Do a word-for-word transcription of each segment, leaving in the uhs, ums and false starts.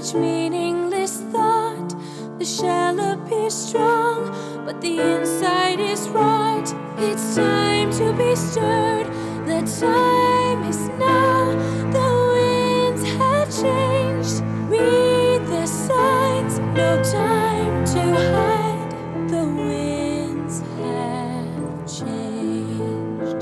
each meaningless thought. The shell appears strong, but the inside is rot. It's time to be stirred. The time is now. The winds have changed. Read the signs. No time to hide. The winds have changed.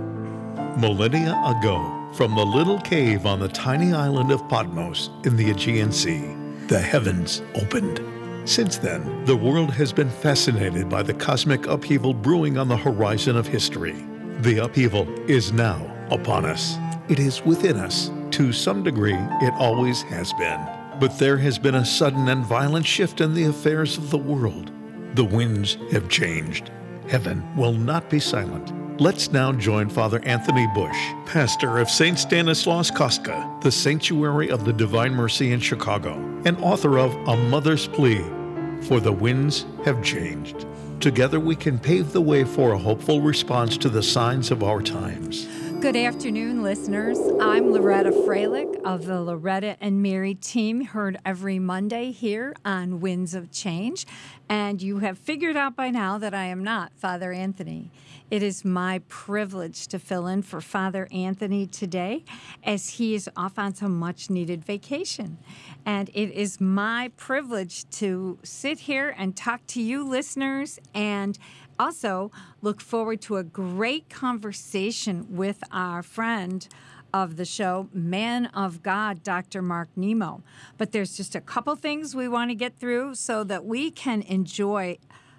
Millennia ago, from the little cave on the tiny island of Patmos in the Aegean Sea, the heavens opened. Since then, the world has been fascinated by the cosmic upheaval brewing on the horizon of history. The upheaval is now upon us. It is within us. To some degree, it always has been. But there has been a sudden and violent shift in the affairs of the world. The winds have changed. Heaven will not be silent. Let's now join Father Anthony Bush, pastor of Saint Stanislaus Kostka, the Sanctuary of the Divine Mercy in Chicago, and author of A Mother's Plea, For the Winds Have Changed. Together we can pave the way for a hopeful response to the signs of our times. Good afternoon, listeners. I'm Loretta Freilich of the Loretta and Mary team, heard every Monday here on Winds of Change. And you have figured out by now that I am not Father Anthony. It is my privilege to fill in for Father Anthony today as he is off on some much-needed vacation. And it is my privilege to sit here and talk to you listeners and also look forward to a great conversation with our friend of the show, Man of God, Doctor Mark Nemo. But there's just a couple things we want to get through so that we can enjoy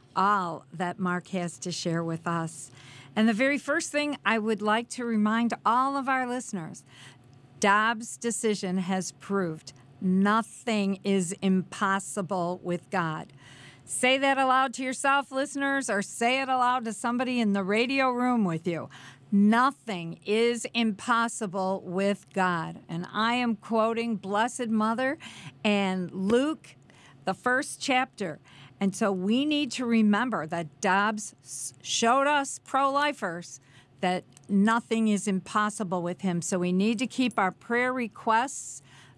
all that Mark has to share with us. And the very first thing I would like to remind all of our listeners, Dobbs' decision has proved nothing is impossible with God. Say that aloud to yourself, listeners, or say it aloud to somebody in the radio room with you. Nothing is impossible with God. And I am quoting Blessed Mother and Luke, the first chapter. And so we need to remember that Dobbs showed us pro-lifers that nothing is impossible with him. So we need to keep our prayer requests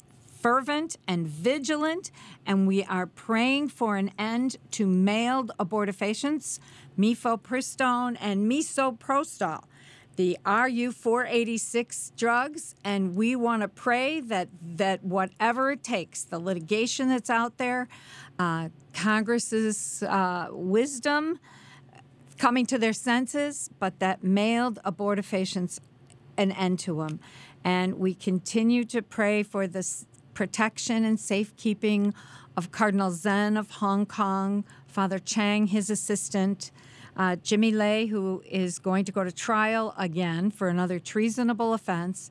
fervent and vigilant, and we are praying for an end to mailed abortifacients, mifepristone, and misoprostol, the R U four eighty-six drugs, and we want to pray that, that whatever it takes, the litigation that's out there, uh, Congress's uh, wisdom coming to their senses, but that mailed abortifacients an end to them. And we continue to pray for this protection and safekeeping of Cardinal Zen of Hong Kong, Father Chang, his assistant, uh, Jimmy Lay, who is going to go to trial again for another treasonable offense.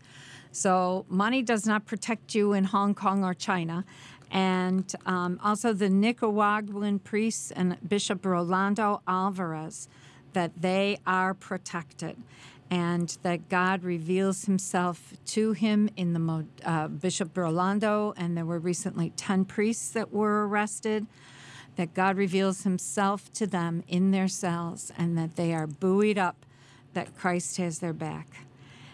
So money does not protect you in Hong Kong or China. And um, also the Nicaraguan priests and Bishop Rolando Alvarez, that they are protected, and that God reveals himself to him in the uh, Bishop Rolando, and there were recently ten priests that were arrested, that God reveals himself to them in their cells, and that they are buoyed up, that Christ has their back.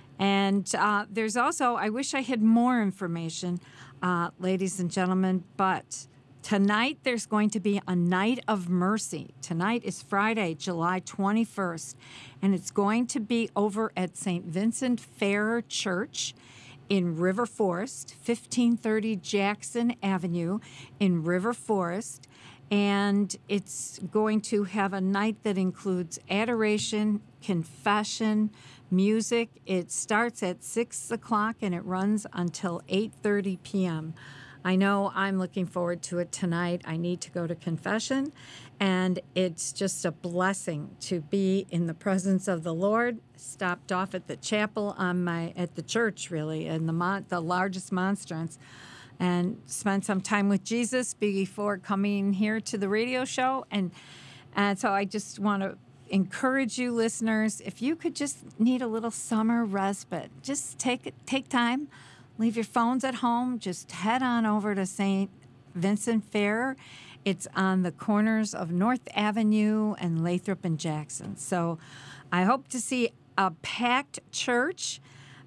And uh, there's also, I wish I had more information, uh, ladies and gentlemen, but tonight there's going to be a night of mercy. Tonight is Friday, July twenty-first, and it's going to be over at Saint Vincent Ferrer Church in River Forest, fifteen thirty Jackson Avenue in River Forest. And it's going to have a night that includes adoration, confession, music. It starts at six o'clock and it runs until eight thirty p.m. I know I'm looking forward to it tonight. I need to go to confession, and it's just a blessing to be in the presence of the Lord. Stopped off at the chapel on my at the church, really, in the mon- the largest monstrance, and spent some time with Jesus before coming here to the radio show. And and so I just want to encourage you, listeners, if you could just need a little summer respite, just take take time. Leave your phones at home. Just head on over to Saint Vincent Ferrer. It's on the corners of North Avenue and Lathrop and Jackson. So I hope to see a packed church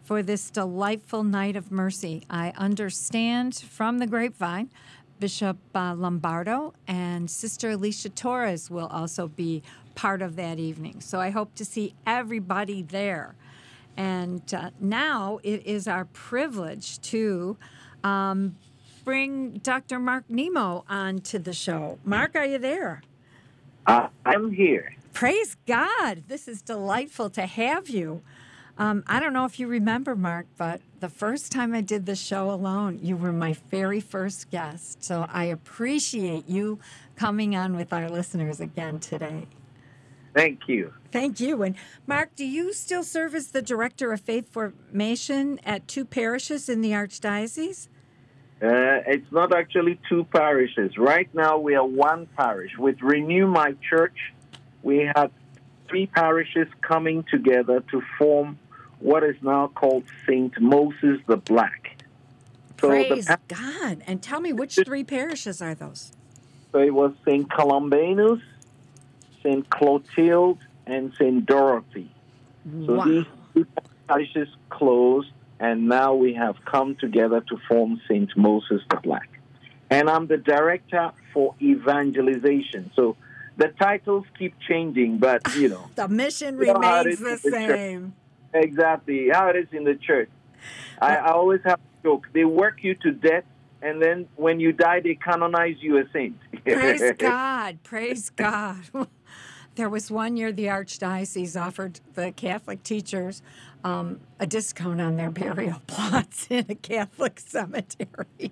for this delightful night of mercy. I understand from the grapevine, Bishop uh, Lombardo and Sister Alicia Torres will also be part of that evening. So I hope to see everybody there. And uh, now it is our privilege to um, bring Doctor Mark Nemo onto the show. Mark, are you there? Uh, I'm here. Praise God. This is delightful to have you. Um, I don't know if you remember, Mark, but the first time I did the show alone, you were my very first guest. So I appreciate you coming on with our listeners again today. Thank you. Thank you. And Mark, do you still serve as the Director of Faith Formation at two parishes in the Archdiocese? Uh, it's not actually two parishes. Right now, we are one parish. With Renew My Church, we have three parishes coming together to form what is now called Saint Moses the Black. So Praise the pa- God. And tell me, which three parishes are those? So it was Saint Columbanus, Saint Clotilde, and Saint Dorothy. So wow. these two parishes closed, and now we have come together to form Saint Moses the Black. And I'm the director for evangelization. So the titles keep changing, but, you know. the mission you know remains the, the same. Church. Exactly, how it is in the church. I, I always have a joke. They work you to death, and then when you die, they canonize you a saint. Praise God. Praise God. There was one year the Archdiocese offered the Catholic teachers um, a discount on their burial plots in a Catholic cemetery.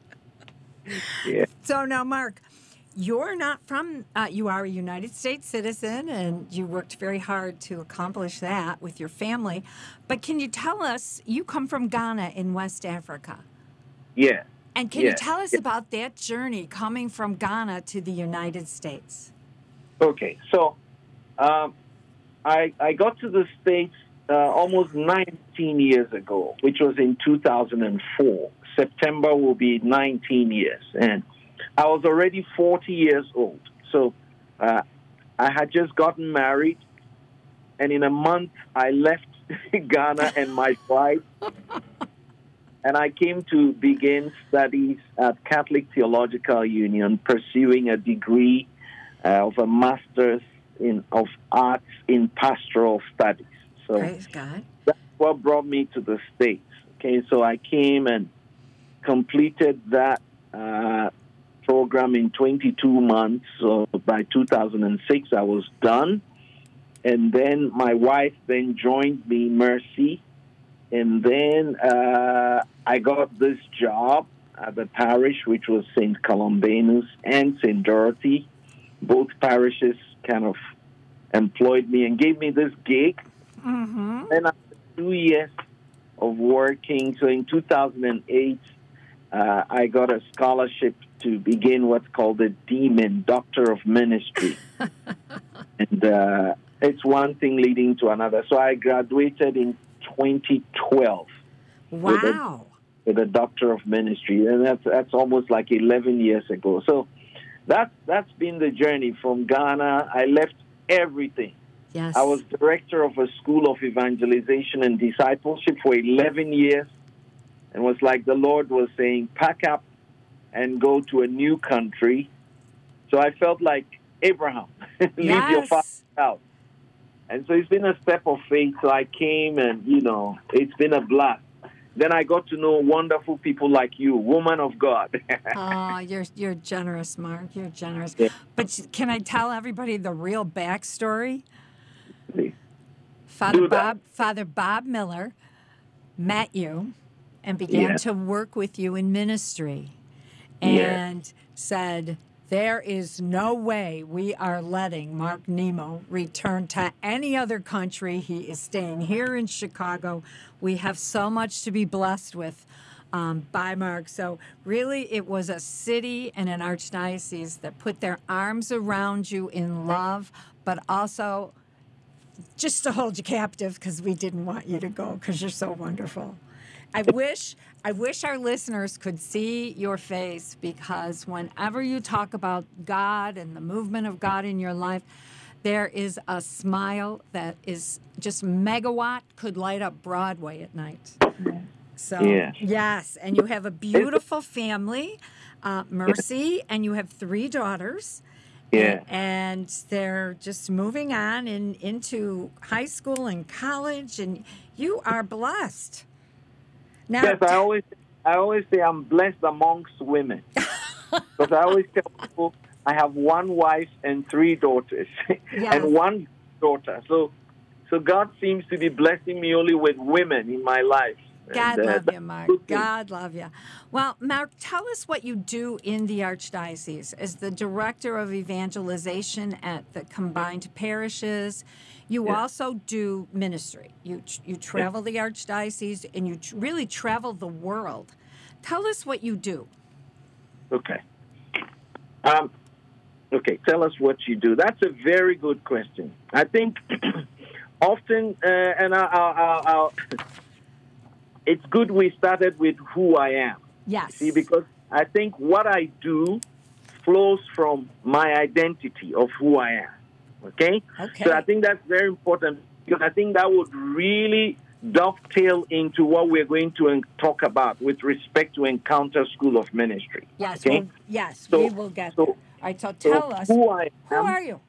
Yeah. So now, Mark, you're not from, uh, you are a United States citizen, and you worked very hard to accomplish that with your family. But can you tell us, you come from Ghana in West Africa. Yeah. And can yeah. you tell us yeah. about that journey coming from Ghana to the United States? Okay, so um, I, I got to the States uh, almost nineteen years ago, which was in two thousand four. September will be nineteen years. And I was already forty years old. So uh, I had just gotten married, and in a month I left Ghana and my wife, and I came to begin studies at Catholic Theological Union, pursuing a degree uh, of a master's in of arts in pastoral studies. So praise God. That's what brought me to the States. Okay, so I came and completed that uh, program in twenty-two months. So by two thousand six, I was done. And then my wife then joined me, Mercy. And then uh, I got this job at the parish, which was Saint Columbanus and Saint Dorothy. Both parishes kind of employed me and gave me this gig. Mm-hmm. And after two years of working, so in two thousand eight, uh, I got a scholarship to begin what's called the D Min, Doctor of Ministry. and uh, it's one thing leading to another. So I graduated in twenty twelve. Wow. With a, with a Doctor of Ministry. And that's that's almost like eleven years ago. So that's, that's been the journey from Ghana. I left everything. Yes. I was director of a school of evangelization and discipleship for eleven years. And was like the Lord was saying, pack up and go to a new country. So I felt like Abraham, leave yes. your father's house. And so it's been a step of faith. So I came and, you know, it's been a blast. Then I got to know wonderful people like you, woman of God. Oh, you're you're generous, Mark. You're generous. Yeah. But can I tell everybody the real backstory? Please. Father Do that. Bob, Father Bob Miller met you and began Yeah. to work with you in ministry, Yeah. and said, there is no way we are letting Mark Nemo return to any other country. He is staying here in Chicago. We have so much to be blessed with um, by Mark. So really, it was a city and an archdiocese that put their arms around you in love, but also just to hold you captive because we didn't want you to go because you're so wonderful. I wish I wish our listeners could see your face, because whenever you talk about God and the movement of God in your life, There is a smile that is just megawatt, could light up Broadway at night. So, Yes. yes, and you have a beautiful family, uh, Mercy, and you have three daughters. Yeah. And, and they're just moving on in, into high school and college, and you are blessed. Now, Yes, I always, I always say I'm blessed amongst women. Because I always tell people I have one wife and three daughters, Yes. and one daughter. So, so God seems to be blessing me only with women in my life. God And, uh, love you, that's Mark. good thing. God love you. Well, Mark, tell us what you do in the Archdiocese as the Director of Evangelization at the combined parishes. You Yeah. also do ministry. You you travel the Archdiocese and you tr- really travel the world. Tell us what you do. Okay. Um, okay, tell us what you do. That's a very good question. I think often, uh, and I, I, I, I'll, it's good we started with who I am. Yes. See, because I think what I do flows from my identity of who I am. Okay? Okay. So I think that's very important because I think that would really dovetail into what we're going to en- talk about with respect to Encounter School of Ministry. Yes. Okay? Well, yes, So- we will get so- there. All right, so So tell us, who I who am, are you?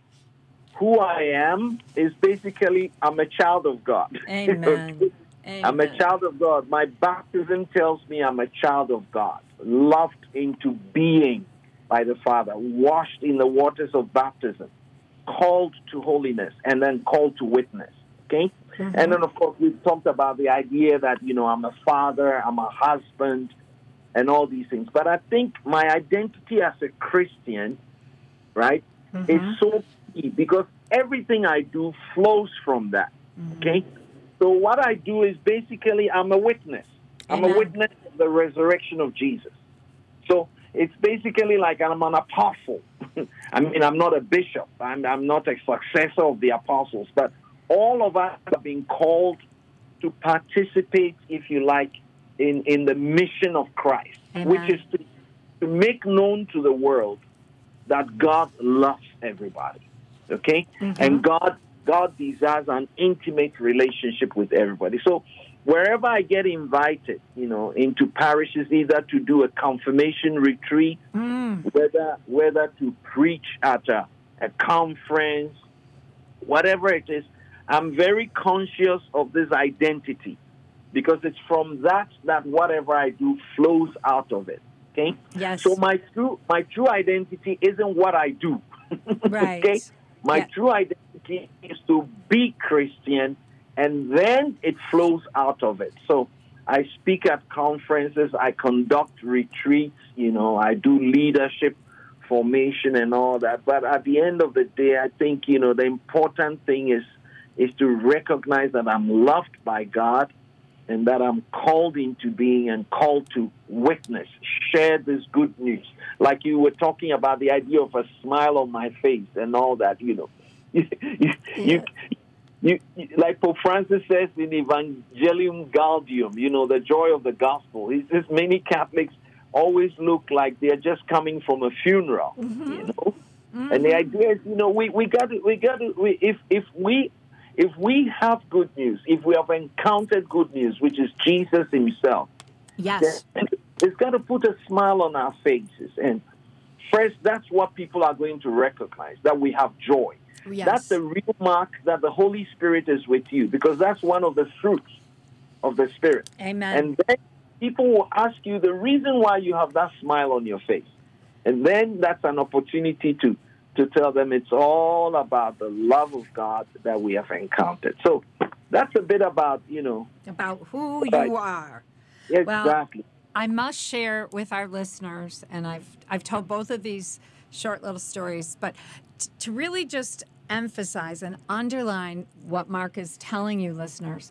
who I am is basically I'm a child of God. Amen. I'm a Amen. child of God. My baptism tells me I'm a child of God, loved into being by the Father, washed in the waters of baptism, called to holiness, and then called to witness. Okay? Mhm. And then, of course, we've talked about the idea that, you know, I'm a father, I'm a husband, and all these things. But I think my identity as a Christian, right, Mhm. is so key because everything I do flows from that. Mm-hmm. Okay? So what I do is basically I'm a witness. I'm Amen. a witness of the resurrection of Jesus. So it's basically like I'm an apostle. I mean, I'm not a bishop. I'm, I'm not a successor of the apostles. But all of us have been called to participate, if you like, in, in the mission of Christ, Amen. which is to, to make known to the world that God loves everybody. Okay? Mhm. And God God desires an intimate relationship with everybody. So wherever I get invited, you know, into parishes, either to do a confirmation retreat, Mm. whether whether to preach at a, a conference, whatever it is, I'm very conscious of this identity because it's from that that whatever I do flows out of it. Okay? Yes. So my true my true identity isn't what I do. Right. Okay? My Yeah. true identity is to be Christian, and then it flows out of it. So I speak at conferences, I conduct retreats, you know, I do leadership formation and all that. But at the end of the day, I think, you know, the important thing is is to recognize that I'm loved by God and that I'm called into being and called to witness, share this good news. Like you were talking about the idea of a smile on my face and all that, you know. you, you, you, you, like Pope Francis says in Evangelium Gaudium, you know, the joy of the gospel. He says many Catholics always look like they're just coming from a funeral, Mm-hmm. you know. Mm-hmm. And the idea is, you know, we, we got to, we got to, we, if, if we, if we have good news, if we have encountered good news, which is Jesus himself, Yes. then it's got to put a smile on our faces. And first, that's what people are going to recognize, that we have joy. Yes. That's the real mark that the Holy Spirit is with you, because that's one of the fruits of the Spirit. Amen. And then people will ask you the reason why you have that smile on your face. And then that's an opportunity to, to tell them it's all about the love of God that we have encountered. So that's a bit about, you know. About who Right. you are. Exactly. I must share with our listeners, and I've I've told both of these short little stories, but t- to really just emphasize and underline what Mark is telling you, listeners,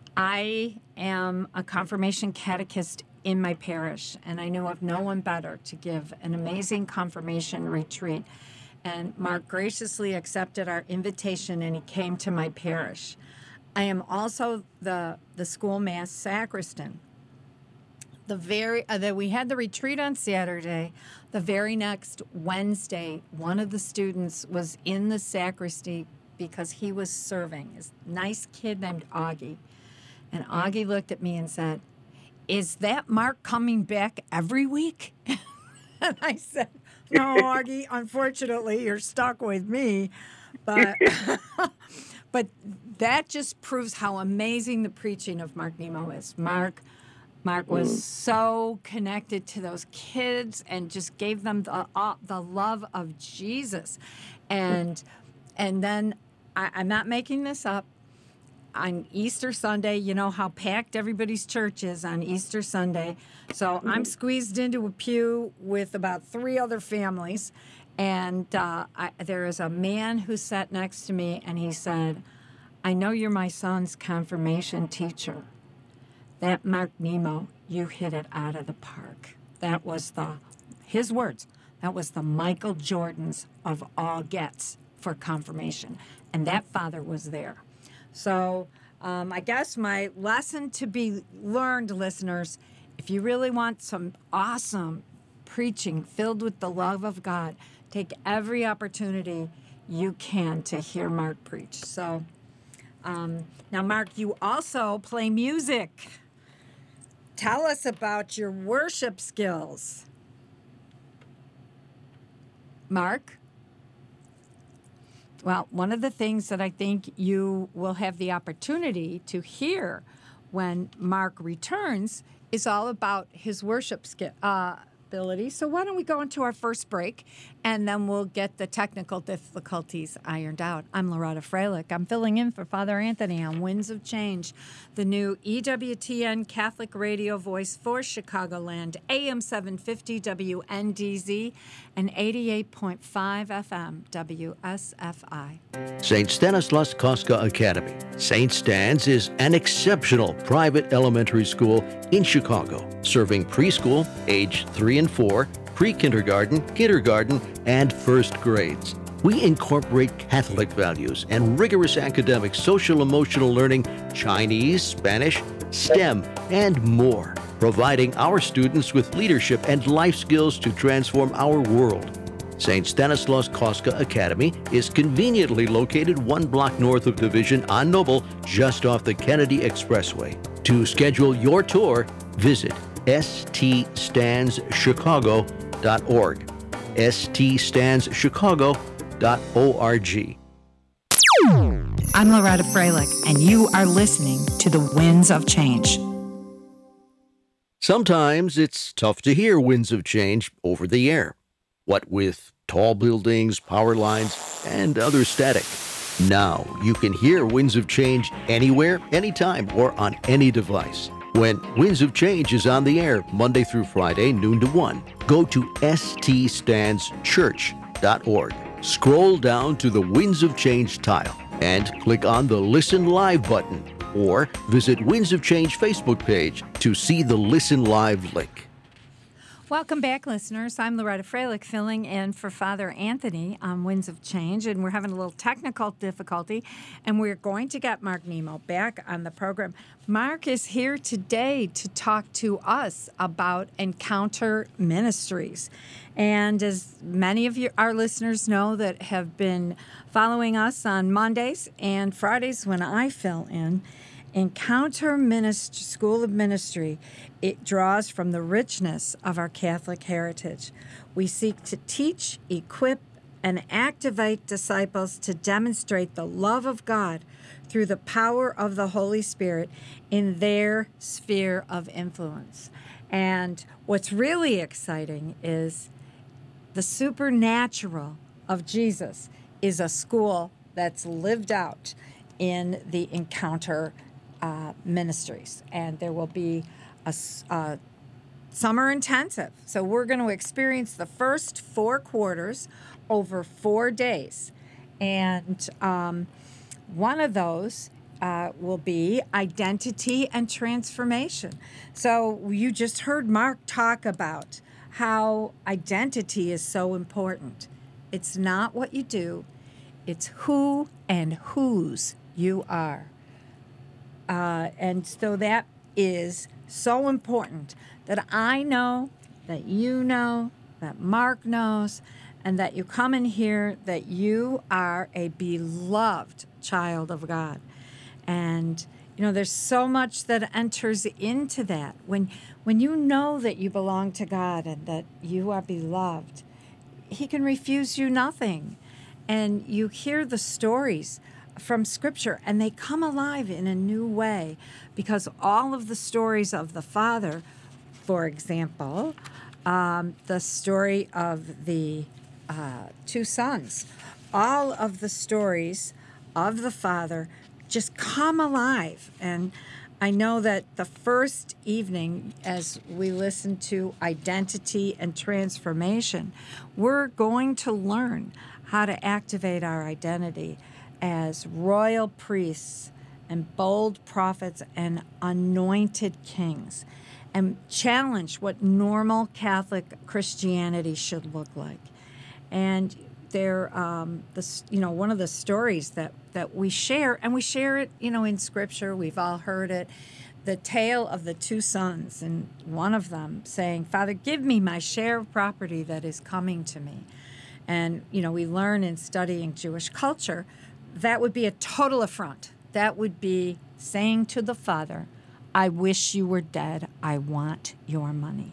I am a confirmation catechist in my parish, and I knew of no one better to give an amazing confirmation retreat. And Mark graciously accepted our invitation, and he came to my parish. I am also the the school mass sacristan. the very uh, that we had the retreat on Saturday. The very next Wednesday, one of the students was in the sacristy because he was serving. This nice kid named Augie. And Augie looked at me and said, "Is that Mark coming back every week?" And I said, "No, Augie, unfortunately, you're stuck with me." But but that just proves how amazing the preaching of Mark Nemo is. Mark Mark was so connected to those kids and just gave them the uh, the love of Jesus. And and then I, I'm not making this up. On Easter Sunday, you know how packed everybody's church is on Easter Sunday. So I'm squeezed into a pew with about three other families. And uh, I, there is a man who sat next to me, and he said, "I know you're my son's confirmation teacher. That Mark Nemo, you hit it out of the park." That was the, his words, that was the Michael Jordans of all gets for confirmation. And that father was there. So um, I guess my lesson to be learned, listeners, if you really want some awesome preaching filled with the love of God, take every opportunity you can to hear Mark preach. So um, now, Mark, you also play music. Tell us about your worship skills. Mark? Well, one of the things that I think you will have the opportunity to hear when Mark returns is all about his worship skill, uh, ability. So why don't we go into our first break, and then we'll get the technical difficulties ironed out. I'm Loretta Freilich. I'm filling in for Father Anthony on Winds of Change, the new E W T N Catholic radio voice for Chicagoland, A M seven fifty W N D Z and eighty-eight point five F M W S F I. Saint Stanislaus Kostka Academy. Saint Stan's is an exceptional private elementary school in Chicago, serving preschool, age three and four, pre-kindergarten, kindergarten, and first grades. We incorporate Catholic values and rigorous academic social-emotional learning, Chinese, Spanish, STEM, and more, providing our students with leadership and life skills to transform our world. Saint Stanislaus Kostka Academy is conveniently located one block north of Division on Noble, just off the Kennedy Expressway. To schedule your tour, visit s t stands chicago dot org, s t stands chicago dot org. I'm Loretta Freilich, and you are listening to The Winds of Change. Sometimes it's tough to hear Winds of Change over the air. What with tall buildings, power lines, and other static. Now you can hear Winds of Change anywhere, anytime, or on any device. When Winds of Change is on the air Monday through Friday, noon to one, go to s t stands church dot org. Scroll down to the Winds of Change tile and click on the Listen Live button, or visit Winds of Change Facebook page to see the Listen Live link. Welcome back, listeners. I'm Loretta Freilich, filling in for Father Anthony on Winds of Change, and we're having a little technical difficulty, and we're going to get Mark Nemo back on the program. Mark is here today to talk to us about Encounter Ministries. And as many of you, our listeners know that have been following us on Mondays and Fridays when I fill in, Encounter Ministry, School of Ministry, it draws from the richness of our Catholic heritage. We seek to teach, equip, and activate disciples to demonstrate the love of God through the power of the Holy Spirit in their sphere of influence. And what's really exciting is the supernatural of Jesus is a school that's lived out in the Encounter Uh, ministries, and there will be a, a summer intensive. So we're going to experience the first four quarters over four days, and um, one of those uh, will be identity and transformation. So you just heard Mark talk about how identity is so important. It's not what you do, it's who and whose you are. Uh, and so that is so important that I know, that you know, that Mark knows, and that you come in here that you are a beloved child of God. And, you know, there's so much that enters into that. When, when you know that you belong to God and that you are beloved, he can refuse you nothing. And you hear the stories from Scripture, and they come alive in a new way, because all of the stories of the Father, for example, um, the story of the uh, two sons, all of the stories of the Father just come alive. And I know that the first evening, as we listen to identity and transformation, we're going to learn how to activate our identity as royal priests and bold prophets and anointed kings, and challenge what normal Catholic Christianity should look like. And they're, um, the, you know, one of the stories that, that we share, and we share it, you know, in Scripture. We've all heard it. The tale of the two sons, and one of them saying, "Father, give me my share of property that is coming to me." And, you know, we learn in studying Jewish culture, that would be a total affront. That would be saying to the father, "I wish you were dead. I want your money."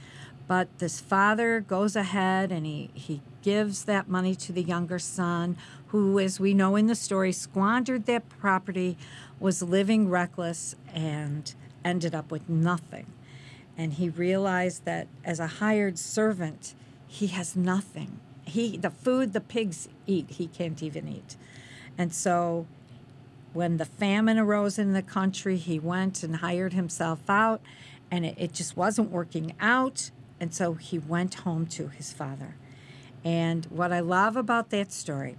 But this father goes ahead and he, he gives that money to the younger son, who, as we know in the story, squandered that property, was living reckless, and ended up with nothing. And he realized that as a hired servant, he has nothing. He, the food the pigs eat, he can't even eat. And so when the famine arose in the country, he went and hired himself out, and it, it just wasn't working out. And so he went home to his father. And what I love about that story,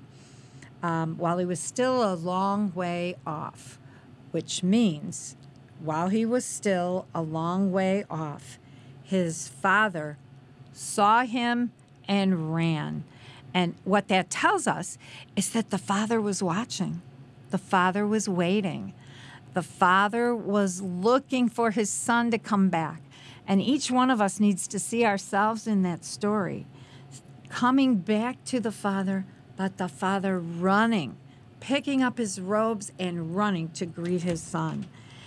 um, while he was still a long way off, which means while he was still a long way off, his father saw him and ran. And what that tells us is that the father was watching. The father was waiting. The father was looking for his son to come back. And each one of us needs to see ourselves in that story, coming back to the father, but the father running, picking up his robes and running to greet his son.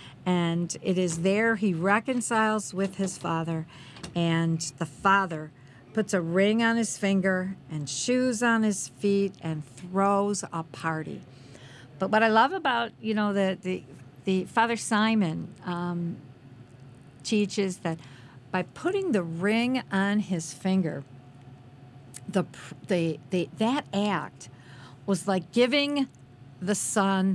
And it is there he reconciles with his father, and the father puts a ring on his finger and shoes on his feet and throws a party. But what I love about, you know, the the, the Father Simon um, teaches that by putting the ring on his finger, the the, the that act was like giving the son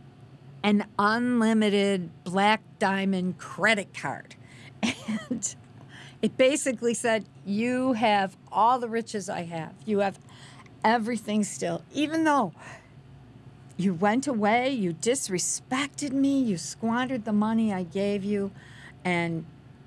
an unlimited black diamond credit card. And it basically said, you have all the riches I have. You have everything still. Even though you went away, you disrespected me, you squandered the money I gave you. And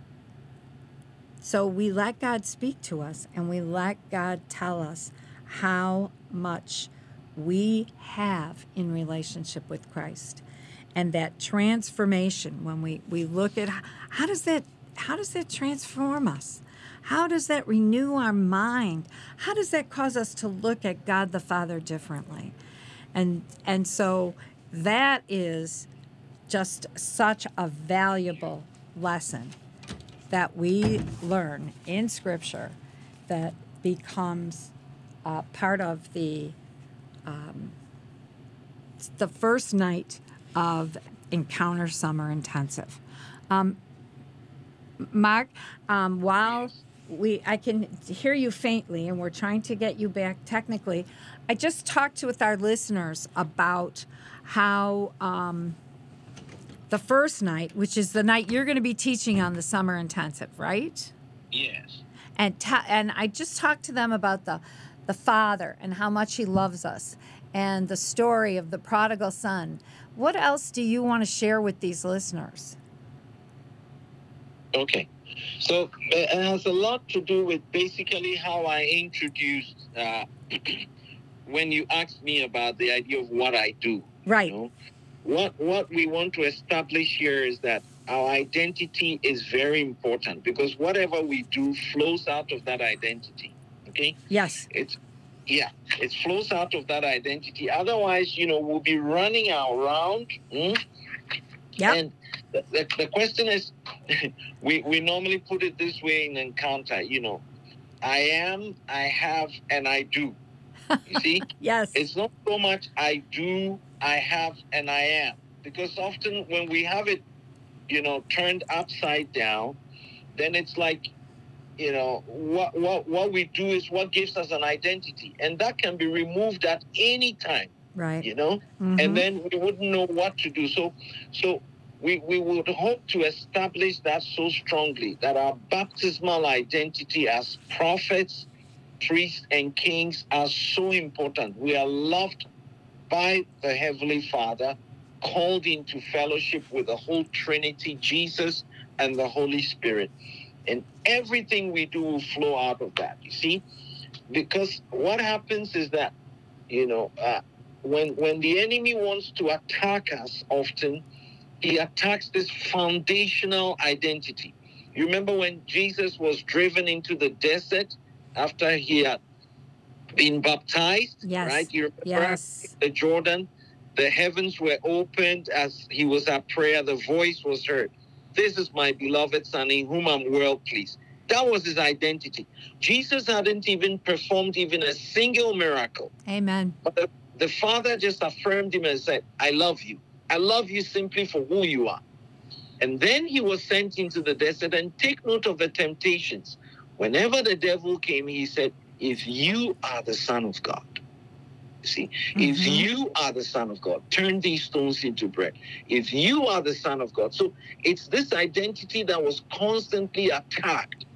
so we let God speak to us, and we let God tell us how much we have in relationship with Christ. And that transformation, when we, we look at how does that how does that transform us? How does that renew our mind? How does that cause us to look at God the Father differently? And and so that is just such a valuable lesson that we learn in Scripture that becomes uh, part of the um, the first night of Encounter Summer Intensive. Um, Mark, um, while we, I can hear you faintly, and we're trying to get you back technically, I just talked to with our listeners about how um, the first night, which is the night you're going to be teaching on the Summer Intensive, right? Yes. And ta- and I just talked to them about the the Father and how much He loves us, and the story of the prodigal son. What else do you want to share with these listeners? Okay. So it has a lot to do with basically how I introduced uh, when you asked me about the idea of what I do. Right. You know? what what we want to establish here is that our identity is very important, because whatever we do flows out of that identity. Okay? Yes. It's yeah, it flows out of that identity. Otherwise, you know, we'll be running around. Mm? Yeah. And the, the, the question is, we, we normally put it this way in encounter, you know, I am, I have, and I do. You see? Yes. It's not so much I do, I have, and I am. Because often when we have it, you know, turned upside down, then it's like, you know, what what what we do is what gives us an identity. And that can be removed at any time. Right. You know? Mm-hmm. And then we wouldn't know what to do. So so we, we would hope to establish that so strongly, that our baptismal identity as prophets, priests, and kings are so important. We are loved by the Heavenly Father, called into fellowship with the whole Trinity, Jesus and the Holy Spirit. And everything we do will flow out of that, you see? Because what happens is that, you know, uh, when when the enemy wants to attack us, often he attacks this foundational identity. You remember when Jesus was driven into the desert after he had been baptized? Yes. Right? You remember Yes. the Jordan? The heavens were opened as he was at prayer. The voice was heard. This is my beloved Son in whom I'm well pleased. That was his identity. Jesus hadn't even performed even a single miracle. Amen. But the, the Father just affirmed him and said, I love you. I love you simply for who you are. And then he was sent into the desert, and take note of the temptations. Whenever the devil came, he said, if you are the Son of God, see, mm-hmm. if you are the Son of God, turn these stones into bread. If you are the Son of God. So it's this identity that was constantly attacked.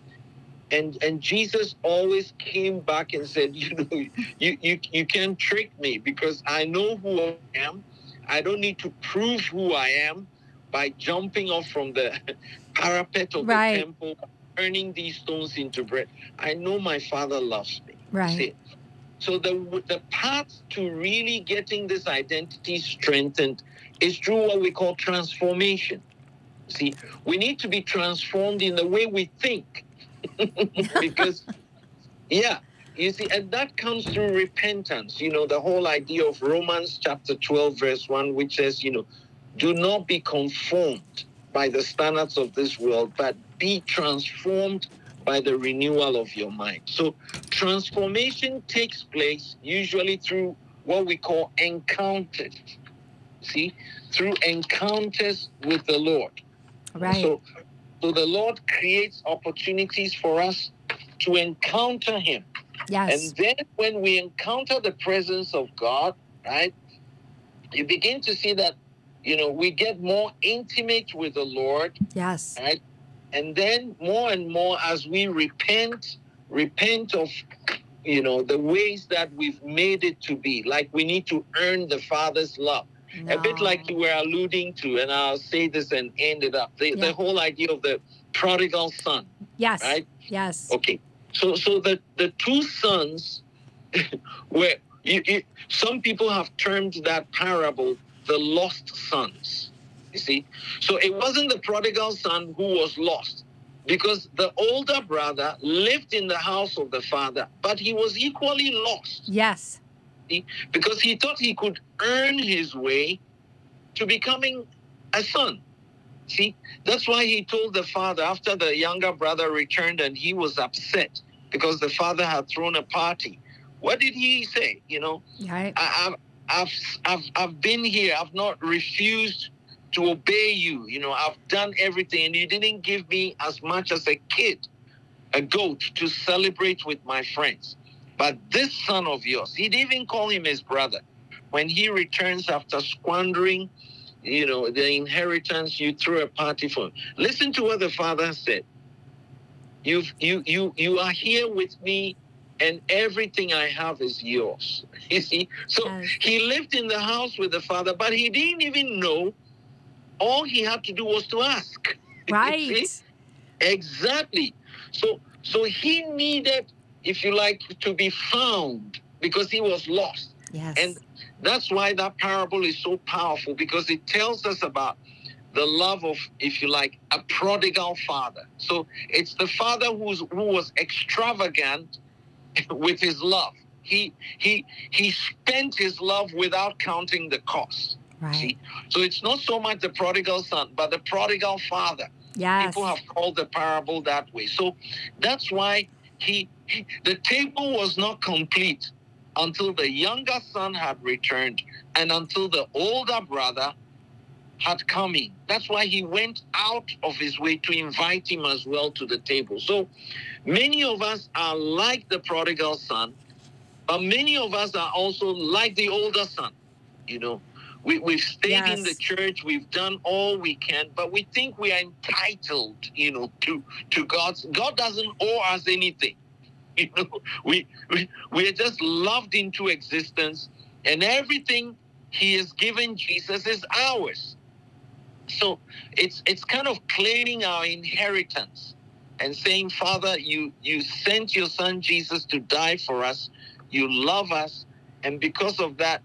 And and Jesus always came back and said, you know, you, you, you can't trick me, because I know who I am. I don't need to prove who I am by jumping off from the parapet of right. the temple, turning these stones into bread. I know my Father loves me. Right. See? So the the path to really getting this identity strengthened is through what we call transformation. See, we need to be transformed in the way we think. Because, yeah, you see, and that comes through repentance. You know, the whole idea of Romans chapter twelve, verse one, which says, you know, do not be conformed by the standards of this world, but be transformed by the renewal of your mind. So transformation takes place usually through what we call encounters. See, through encounters with the Lord. Right. So, so the Lord creates opportunities for us to encounter him. Yes. And then when we encounter the presence of God, right, you begin to see that, you know, we get more intimate with the Lord. Yes. Right? And then more and more as we repent, repent of, you know, the ways that we've made it to be. Like we need to earn the Father's love. No. A bit like you were alluding to, and I'll say this and end it up. The, yeah. the whole idea of the prodigal son. Yes. Right? Yes. Okay. So so the, the two sons were, you, you, some people have termed that parable the lost sons. You see? So it wasn't the prodigal son who was lost, because the older brother lived in the house of the father, but he was equally lost. Yes. See? Because he thought he could earn his way to becoming a son. See? That's why he told the father, after the younger brother returned and he was upset because the father had thrown a party. What did he say? You know, right. I, I've, I've, I've, I've been here. I've not refused to obey you. You know, I've done everything, and you didn't give me as much as a kid, a goat, to celebrate with my friends. But this son of yours, he didn't even call him his brother. When he returns after squandering, you know, the inheritance, you threw a party for him. Listen to what the father said. You've, you, you, you are here with me, and everything I have is yours. You see? So yes. He lived in the house with the father, but he didn't even know. All he had to do was to ask. Right. Exactly. So, so he needed, if you like, to be found, because he was lost. Yes. And that's why that parable is so powerful, because it tells us about the love of, if you like, a prodigal father. So it's the father who's, who was extravagant with his love. He he he spent his love without counting the cost. Right. See? So it's not so much the prodigal son, but the prodigal father. Yes. People have called the parable that way. So that's why he, he the table was not complete until the younger son had returned and until the older brother had come in. That's why he went out of his way to invite him as well to the table. So many of us are like the prodigal son, but many of us are also like the older son. You know, we, we've stayed Yes. in the church, we've done all we can, but we think we are entitled, you know, to, to God's. God doesn't owe us anything. You know, we, we, we are just loved into existence, and everything he has given Jesus is ours. So it's it's kind of claiming our inheritance and saying, Father, you, you sent your son Jesus to die for us. You love us. And because of that,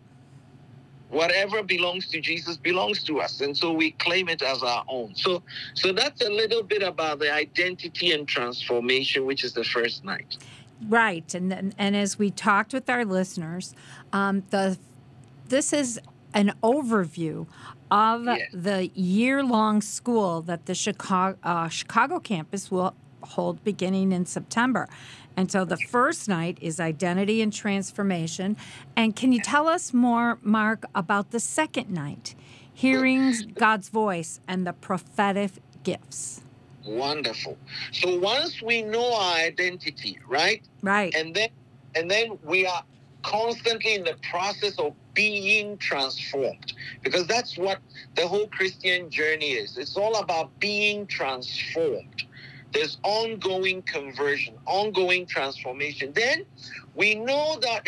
whatever belongs to Jesus belongs to us. And so we claim it as our own. So so that's a little bit about the identity and transformation, which is the first night. Right. And then- and as we talked with our listeners, um, the this is an overview of Yes. the year-long school that the Chicago, uh, Chicago campus will hold beginning in September. And so the first night is identity and transformation. And can you tell us more, Mark, about the second night, hearing God's voice and the prophetic gifts? Wonderful. So once we know our identity, right? Right. And then and then we are constantly in the process of being transformed, because that's what the whole Christian journey is. It's all about being transformed. There's ongoing conversion, ongoing transformation. Then we know that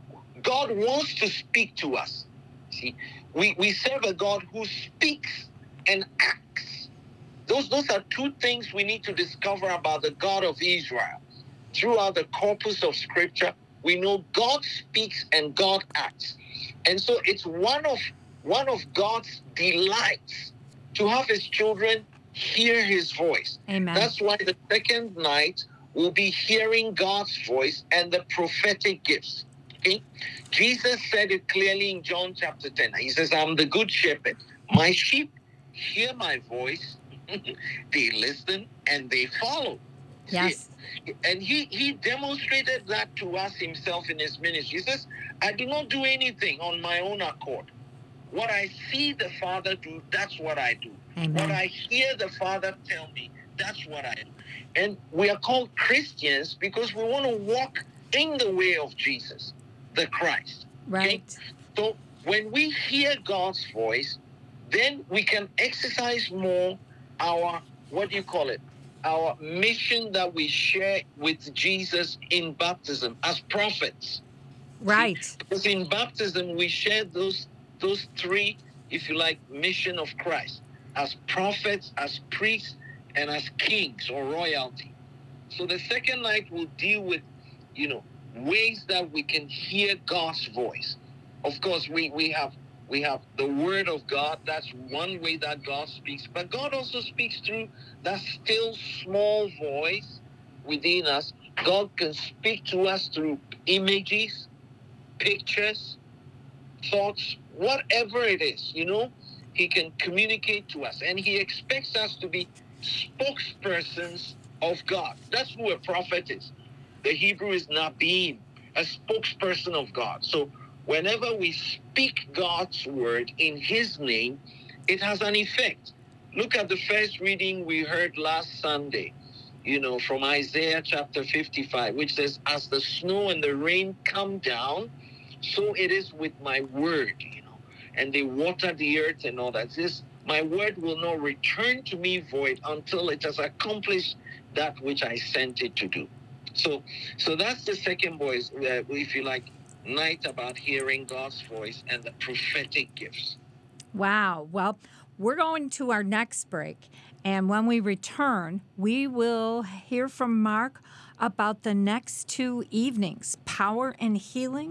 God wants to speak to us. See, we, we serve a God who speaks and acts. Those, those are two things we need to discover about the God of Israel. Throughout the corpus of Scripture, we know God speaks and God acts. And so it's one of one of God's delights to have his children hear his voice. Amen. That's why the second night will be hearing God's voice and the prophetic gifts. Okay? Jesus said it clearly in John chapter ten. He says, I'm the good shepherd. My sheep hear my voice, they listen, and they follow. Yes. And he, he demonstrated that to us himself in his ministry. He says, I do not do anything on my own accord. What I see the Father do, that's what I do. Amen. What I hear the Father tell me, that's what I do. And we are called Christians because we want to walk in the way of Jesus, the Christ. Right. Okay? So when we hear God's voice, then we can exercise more our, what do you call it? Our mission that we share with Jesus in baptism as prophets. Right. See, because in baptism, we share those those three, if you like, mission of Christ as prophets, as priests, and as kings or royalty. So the second night will deal with, you know, ways that we can hear God's voice. Of course, we, we have we have the word of God. That's one way that God speaks. But God also speaks through that still small voice within us. God can speak to us through images, pictures, thoughts, whatever it is, you know, he can communicate to us. And he expects us to be spokespersons of God. That's who a prophet is. The Hebrew is nabim, a spokesperson of God. So whenever we speak God's word in his name, it has an effect. Look at the first reading we heard last Sunday, you know, from Isaiah chapter fifty-five, which says, as the snow and the rain come down, so it is with my word, you know, and they water the earth and all that. It says, my word will not return to me void until it has accomplished that which I sent it to do. So, so that's the second voice, uh, if you like, night about hearing God's voice and the prophetic gifts. Wow. Well, we're going to our next break. And when we return, we will hear from Mark about the next two evenings, Power and Healing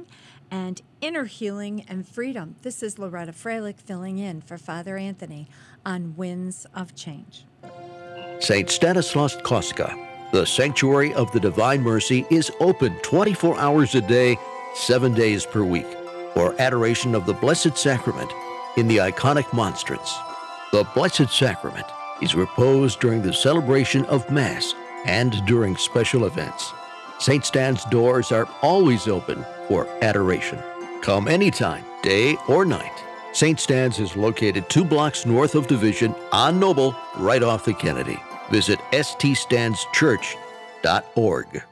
and inner healing and freedom. This is Loretta Freilich filling in for Father Anthony on Winds of Change. Saint Stanislaus Kostka, the Sanctuary of the Divine Mercy, is open twenty-four hours a day, seven days per week, for adoration of the Blessed Sacrament in the iconic monstrance. The Blessed Sacrament is reposed during the celebration of Mass and during special events. Saint Stan's doors are always open for adoration. Come anytime, day or night. Saint Stan's is located two blocks north of Division on Noble, right off the Kennedy. Visit s t stans church dot org.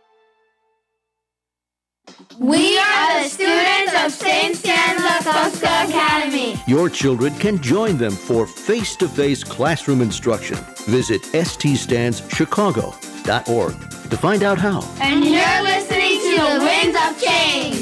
We are the students of Saint Stanislaus Kostka Academy. Your children can join them for face-to-face classroom instruction. Visit s t stans chicago dot org to find out how. And you're listening to the Winds of Change.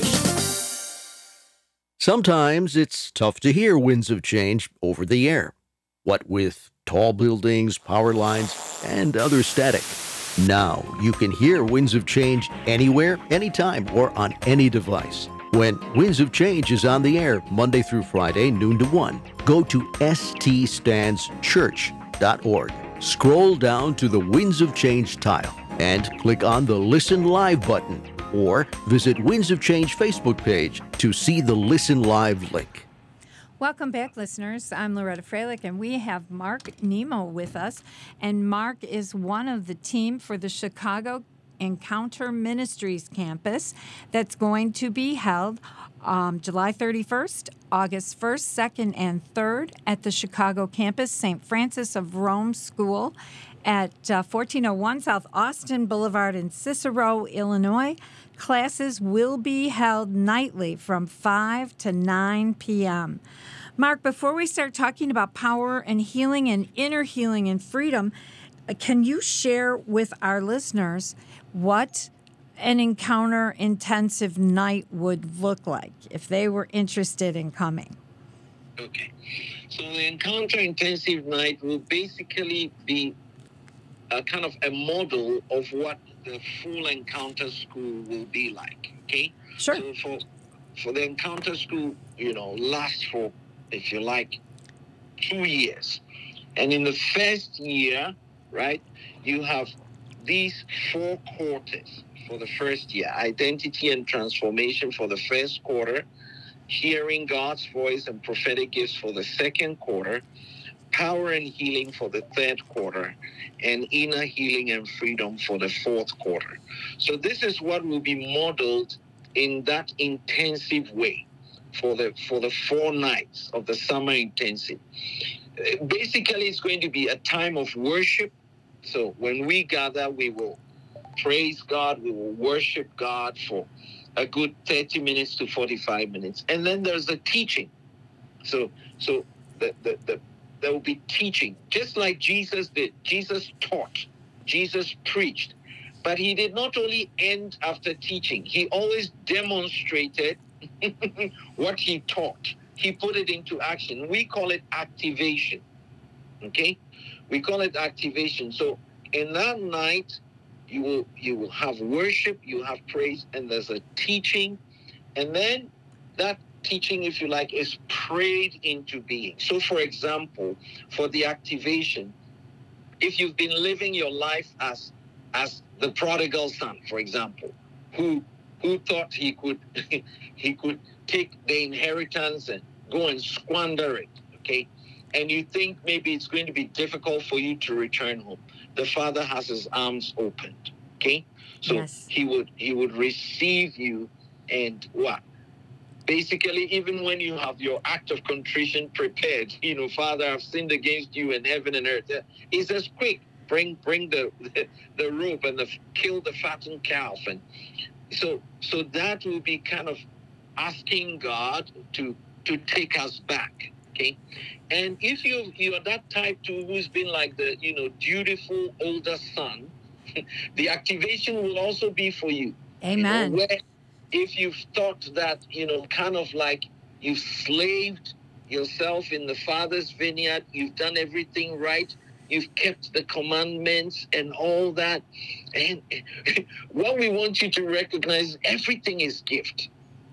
Sometimes it's tough to hear Winds of Change over the air. What with tall buildings, power lines, and other static. Now you can hear Winds of Change anywhere, anytime, or on any device. When Winds of Change is on the air Monday through Friday, noon to one, go to s t stans church dot org. Scroll down to the Winds of Change tile and click on the Listen Live button, or visit Winds of Change Facebook page to see the Listen Live link. Welcome back, listeners. I'm Loretta Freilich, and we have Mark Nemo with us. And Mark is one of the team for the Chicago Encounter Ministries campus that's going to be held um, July thirty-first, August first, second, and third at the Chicago campus, Saint Francis of Rome School at uh, fourteen oh one South Austin Boulevard in Cicero, Illinois. Classes will be held nightly from five to nine p.m. Mark, before we start talking about power and healing and inner healing and freedom, can you share with our listeners what an encounter intensive night would look like if they were interested in coming? Okay. So the encounter intensive night will basically be a kind of a model of what the full encounter school will be like. Okay? Sure. So for for the encounter school, you know, lasts for, if you like, two years. And in the first year, right, you have these four quarters for the first year. Identity and transformation for the first quarter, hearing God's voice and prophetic gifts for the second quarter, power and healing for the third quarter, and inner healing and freedom for the fourth quarter. So this is what will be modeled in that intensive way for the for the four nights of the summer intensive. Basically, it's going to be a time of worship. So when we gather, we will praise God, we will worship God for a good thirty minutes to forty-five minutes. And then there's the teaching. So so the, the, the there will be teaching, just like Jesus did. Jesus taught, Jesus preached, but he did not only end after teaching. He always demonstrated what he taught. He put it into action. We call it activation, okay? We call it activation. So in that night, you will you will have worship, you have praise, and there's a teaching, and then that teaching, if you like, is prayed into being. So, for example, for the activation, if you've been living your life as as the prodigal son, for example, who who thought he could he could take the inheritance and go and squander it, okay? And you think maybe it's going to be difficult for you to return home. The Father has his arms opened, okay? So yes. he would he would receive you, and what? Basically, even when you have your act of contrition prepared, you know, Father, I've sinned against you in heaven and earth. He says, quick, bring bring the the, the rope and the kill the fattened calf. And so so that will be kind of asking God to to take us back. Okay. And if you you're that type too who's been like the, you know, dutiful older son, the activation will also be for you. Amen. You know, where if you've thought that, you know, kind of like you've slaved yourself in the Father's vineyard, you've done everything right, you've kept the commandments and all that. And what we want you to recognize, everything is gift.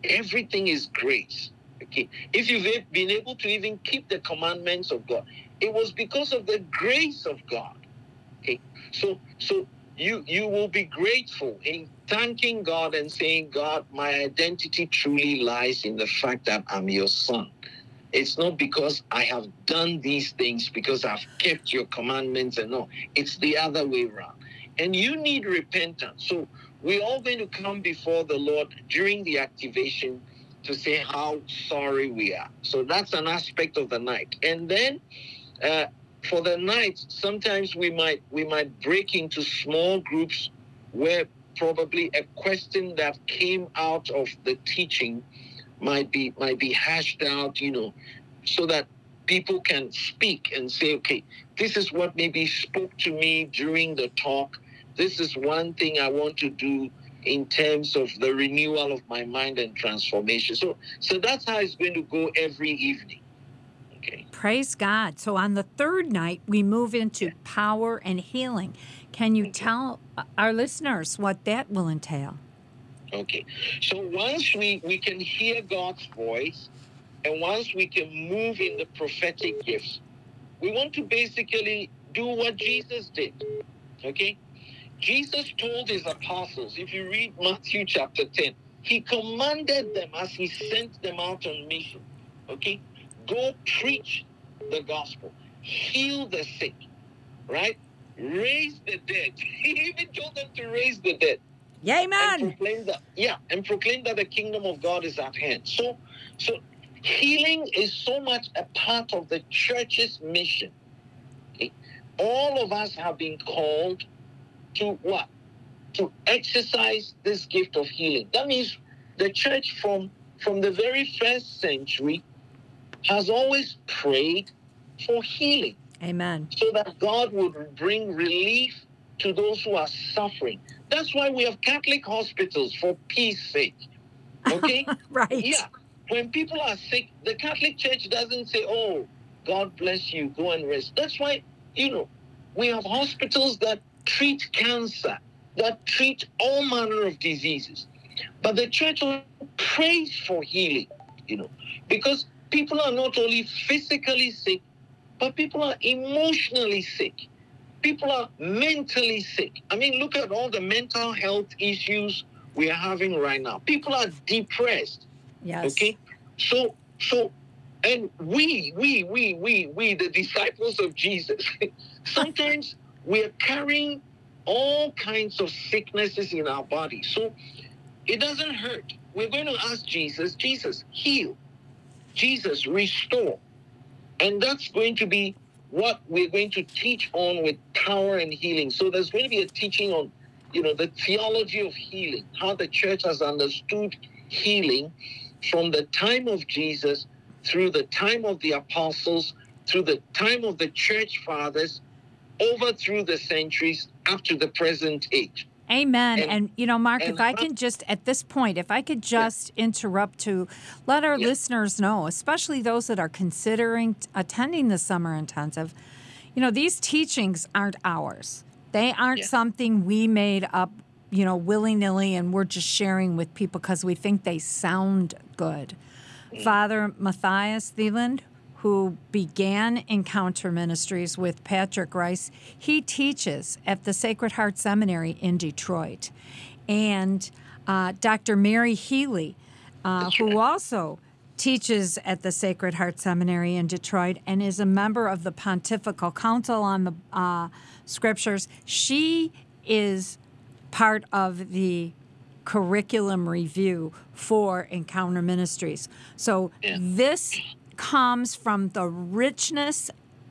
Everything is grace. Okay. If you've been able to even keep the commandments of God, it was because of the grace of God. Okay. So so you you will be grateful in thanking God and saying, God, my identity truly lies in the fact that I'm your son. It's not because I have done these things, because I've kept your commandments and no. It's the other way around. And you need repentance. So we're all going to come before the Lord during the activation to say how sorry we are. So that's an aspect of the night. And then uh, for the night, sometimes we might we might break into small groups where probably a question that came out of the teaching might be might be hashed out, you know, so that people can speak and say, okay, this is what maybe spoke to me during the talk. This is one thing I want to do in terms of the renewal of my mind and transformation. So, so that's how it's going to go every evening. Okay. Praise God. So on the third night, we move into yeah. power and healing. Can you okay. tell our listeners what that will entail? Okay. So once we, we can hear God's voice, and once we can move in the prophetic gifts, we want to basically do what Jesus did. Okay? Jesus told his apostles, if you read Matthew chapter ten, he commanded them as he sent them out on mission. Okay? Go preach the gospel. Heal the sick. Right? Raise the dead. He even told them to raise the dead. Yeah, man. And proclaim that, yeah, and proclaim that the kingdom of God is at hand. So, so healing is so much a part of the church's mission. Okay? All of us have been called to what? To exercise this gift of healing. That means the church from, from the very first century has always prayed for healing. Amen. So that God would bring relief to those who are suffering. That's why we have Catholic hospitals, for peace sake. Okay? Right. Yeah. When people are sick, the Catholic Church doesn't say, oh, God bless you, go and rest. That's why, you know, we have hospitals that treat cancer, that treat all manner of diseases. But the church prays for healing, you know, because people are not only physically sick, but people are emotionally sick. People are mentally sick. I mean, look at all the mental health issues we are having right now. People are depressed. Yes. Okay? So, so, and we, we, we, we, we, the disciples of Jesus, sometimes we are carrying all kinds of sicknesses in our body. So it doesn't hurt. We're going to ask Jesus, Jesus, heal. Jesus, restore. And that's going to be what we're going to teach on with power and healing. So there's going to be a teaching on, you know, the theology of healing, how the church has understood healing from the time of Jesus through the time of the apostles, through the time of the church fathers, over through the centuries up to the present age. Amen. And, and you know, Mark, if I how, can just, at this point, if I could just yeah. interrupt to let our yeah. listeners know, especially those that are considering attending the summer intensive, you know, these teachings aren't ours. They aren't yeah. something we made up, you know, willy-nilly and we're just sharing with people because we think they sound good. Mm. Father Matthias Thieland, who began Encounter Ministries with Patrick Rice, he teaches at the Sacred Heart Seminary in Detroit. And uh, Doctor Mary Healy, uh, who also teaches at the Sacred Heart Seminary in Detroit and is a member of the Pontifical Council on the uh, Scriptures, she is part of the curriculum review for Encounter Ministries. So yeah. this comes from the richness,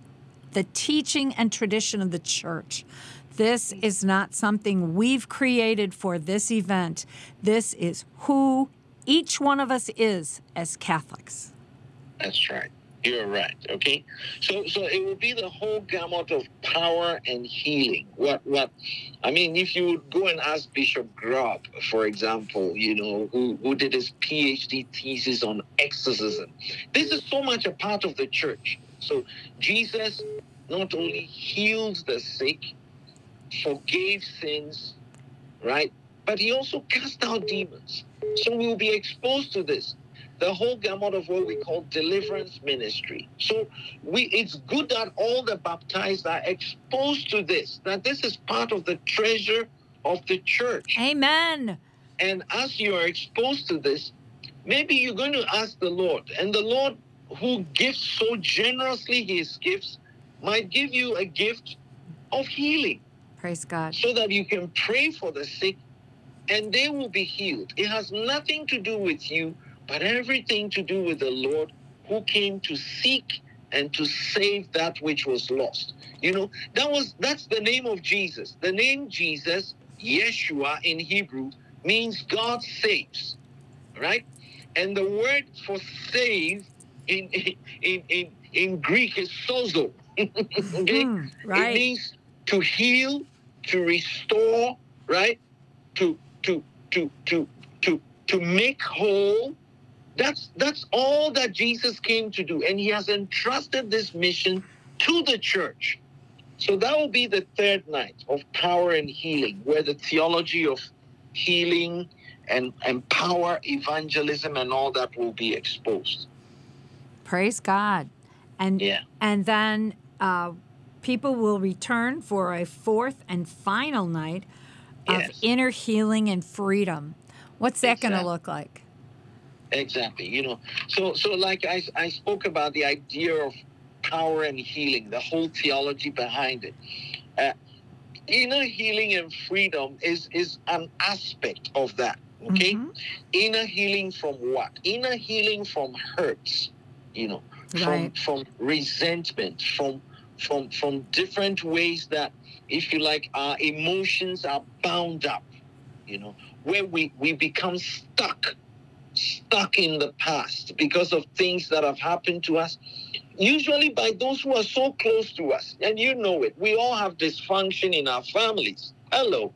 the teaching and tradition of the church. This is not something we've created for this event. This is who each one of us is as Catholics. That's right. You're right. Okay. So, so it will be the whole gamut of power and healing. What, what, I mean, if you would go and ask Bishop Grubb, for example, you know, who, who did his PhD thesis on exorcism, this is so much a part of the church. So Jesus not only healed the sick, forgave sins, right? but he also cast out demons. So we will be exposed to this. The whole gamut of what we call deliverance ministry. So we it's good that all the baptized are exposed to this, that this is part of the treasure of the church. Amen. And as you are exposed to this, maybe you're going to ask the Lord, and the Lord who gives so generously his gifts might give you a gift of healing. Praise God. So that you can pray for the sick and they will be healed. It has nothing to do with you, but everything to do with the Lord who came to seek and to save that which was lost. You know, that was that's the name of Jesus. The name Jesus, Yeshua in Hebrew, means God saves, right? And the word for save in in in, in Greek is sozo. Okay? Right. It means to heal, to restore, right? To to to to to to make whole. That's that's all that Jesus came to do, and he has entrusted this mission to the church. So that will be the third night of power and healing, where the theology of healing and, and power, evangelism, and all that will be exposed. Praise God. And yeah. and then uh, people will return for a fourth and final night of Yes. inner healing and freedom. What's that Exactly. going to look like? Exactly. You know, so so like I, I spoke about the idea of power and healing, the whole theology behind it. Uh, inner healing and freedom is, is an aspect of that, okay? Mm-hmm. Inner healing from what? Inner healing from hurts, you know, Right. from from resentment, from from from different ways that, if you like, our emotions are bound up, you know, where we, we become stuck, stuck in the past because of things that have happened to us, usually by those who are so close to us. And you know it. We all have dysfunction in our families. Hello.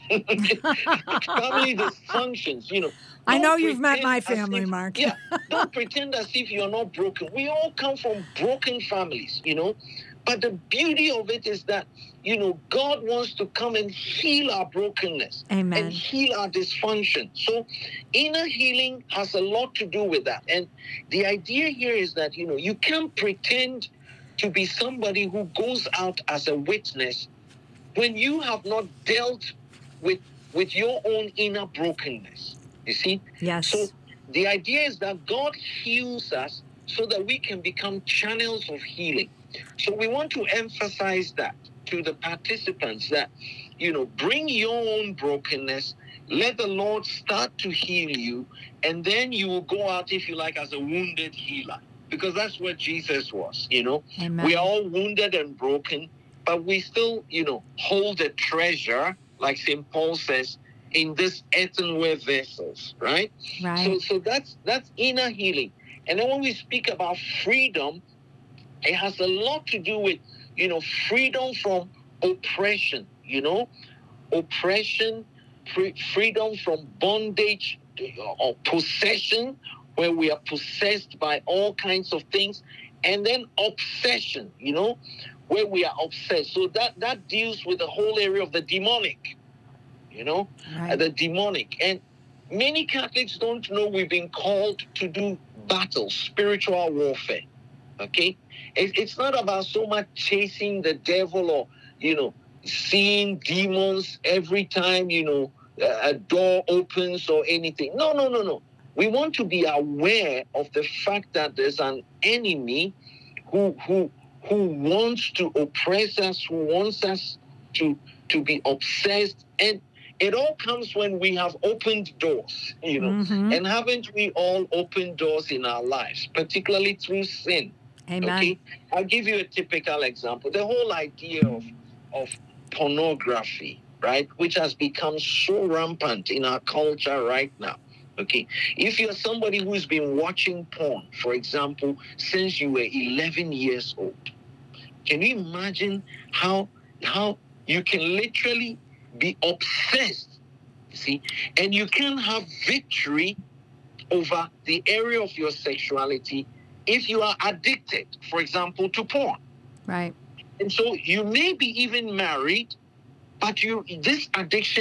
Family dysfunctions, you know. I Don't know you've met pretend my as family, if- Mark. Yeah, don't pretend as if you're not broken. We all come from broken families, you know. But the beauty of it is that, you know, God wants to come and heal our brokenness. Amen. And heal our dysfunction. So inner healing has a lot to do with that. And the idea here is that, you know, you can't pretend to be somebody who goes out as a witness when you have not dealt with, with your own inner brokenness. You see? Yes. So the idea is that God heals us so that we can become channels of healing. So we want to emphasize that to the participants, that, you know, bring your own brokenness, let the Lord start to heal you, and then you will go out, if you like, as a wounded healer, because that's what Jesus was, you know. Amen. We are all wounded and broken, but we still, you know, hold a treasure, like Saint Paul says, in this earthenware vessels, right? Right. So, so that's that's inner healing. And then when we speak about freedom, it has a lot to do with, you know, freedom from oppression, you know, oppression, free, freedom from bondage or possession, where we are possessed by all kinds of things, and then obsession, you know, where we are obsessed. So that, that deals with the whole area of the demonic, you know, Right. uh, the demonic. And many Catholics don't know we've been called to do battle, spiritual warfare, okay? It, it's not about so much chasing the devil or, you know, seeing demons every time, you know, a door opens or anything. No, no, no, no. We want to be aware of the fact that there's an enemy who who who wants to oppress us, who wants us to to be obsessed. And it all comes when we have opened doors, you know. Mm-hmm. And haven't we all opened doors in our lives, particularly through sin? Amen. Okay, I'll give you a typical example. The whole idea of of pornography, right, which has become so rampant in our culture right now. Okay, if you're somebody who's been watching porn, for example, since you were eleven years old, can you imagine how how you can literally be obsessed, you see, and you can have victory over the area of your sexuality if you are addicted, for example, to porn. Right. And so you may be even married, but you this addiction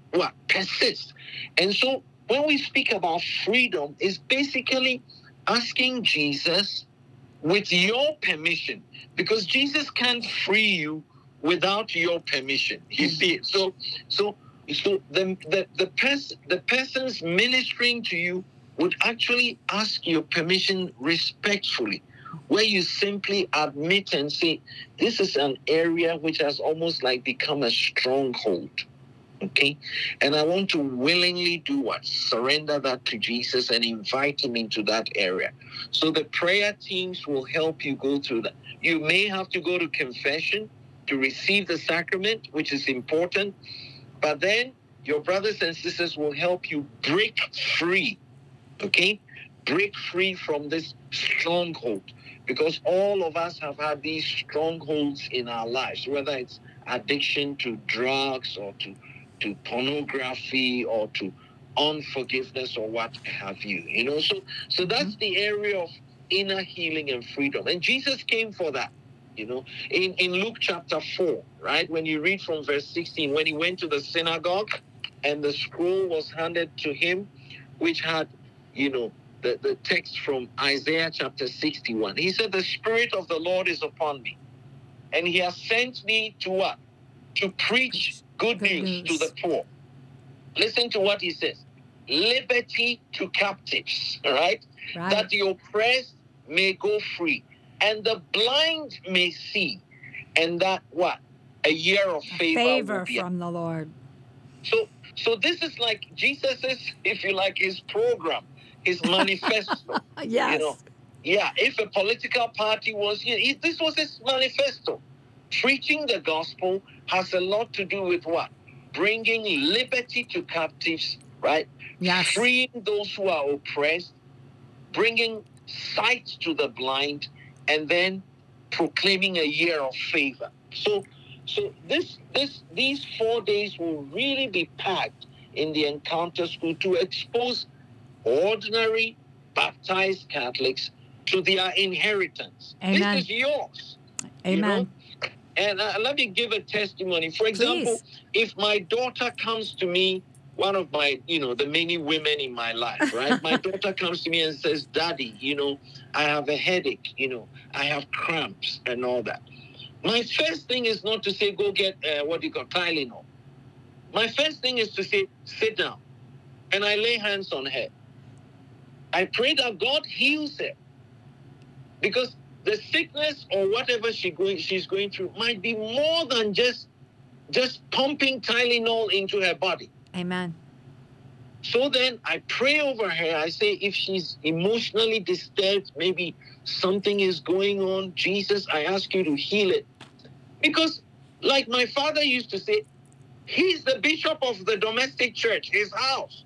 what? Persist. And so when we speak about freedom, it's basically asking Jesus with your permission, because Jesus can't free you without your permission. You see, so so so the the the person the persons ministering to you would actually ask your permission respectfully, where you simply admit and say, this is an area which has almost like become a stronghold. Okay? And I want to willingly do what? Surrender that to Jesus and invite him into that area. So the prayer teams will help you go through that. You may have to go to confession to receive the sacrament, which is important. But then your brothers and sisters will help you break free. Okay? Break free from this stronghold. Because all of us have had these strongholds in our lives, whether it's addiction to drugs or to to pornography or to unforgiveness or what have you. You know, so so that's the area of inner healing and freedom. And Jesus came for that. You know, in, in Luke chapter four, right? When you read from verse sixteen, when he went to the synagogue and the scroll was handed to him, which had, you know, the, the text from Isaiah chapter sixty-one. He said, the Spirit of the Lord is upon me. And he has sent me to what? To preach good, good news, news to the poor. Listen to what he says. Liberty to captives, right? right? That the oppressed may go free. And the blind may see. And that what? A year of favor, favor from the Lord. So, so this is like Jesus's, if you like, his program, his manifesto. Yes. You know, yeah, if a political party was, you know, this was his manifesto. Preaching the gospel has a lot to do with what? Bringing liberty to captives, right? Yes. Freeing those who are oppressed, bringing sight to the blind, and then proclaiming a year of favor. So, so this, this, these four days will really be packed in the Encounter School to expose ordinary baptized Catholics to their inheritance. Amen. This is yours. Amen. You know? And uh, let me give a testimony. For example, Please. If my daughter comes to me, one of my, you know, the many women in my life, right? My daughter comes to me and says, Daddy, you know, I have a headache, you know, I have cramps and all that. My first thing is not to say, go get, uh, what do you call, Tylenol. My first thing is to say, sit down. And I lay hands on her. I pray that God heals her. Because the sickness or whatever she going, she's going through might be more than just, just pumping Tylenol into her body. Amen. So then I pray over her. I say, if she's emotionally disturbed, maybe something is going on, Jesus, I ask you to heal it. Because like my father used to say, he's the bishop of the domestic church, his house.